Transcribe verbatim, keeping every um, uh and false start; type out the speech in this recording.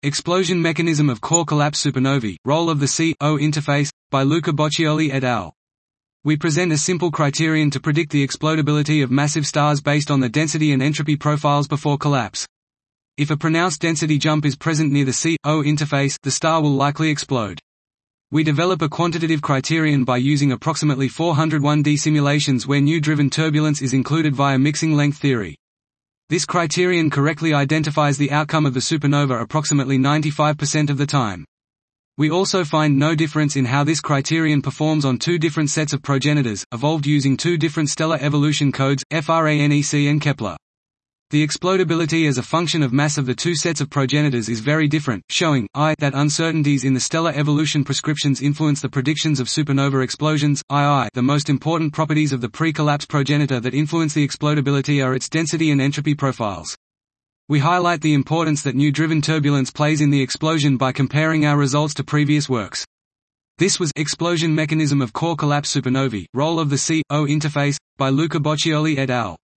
Explosion mechanism of core collapse supernovae, role of the C O interface, by Luca Boccioli et al. We present a simple criterion to predict the explodability of massive stars based on the density and entropy profiles before collapse. If a pronounced density jump is present near the C O interface, the star will likely explode. We develop a quantitative criterion by using approximately four hundred one D simulations where nu-driven turbulence is included via mixing length theory. This criterion correctly identifies the outcome of the supernova approximately ninety-five percent of the time. We also find no difference in how this criterion performs on two different sets of progenitors, evolved using two different stellar evolution codes, FRANEC and Kepler. The explodability as a function of mass of the two sets of progenitors is very different, showing I that uncertainties in the stellar evolution prescriptions influence the predictions of supernova explosions. two The most important properties of the pre-collapse progenitor that influence the explodability are its density and entropy profiles. We highlight the importance that nu-driven turbulence plays in the explosion by comparing our results to previous works. This was Explosion Mechanism of Core Collapse Supernovae, Role of the C O Interface, by Luca Boccioli et al.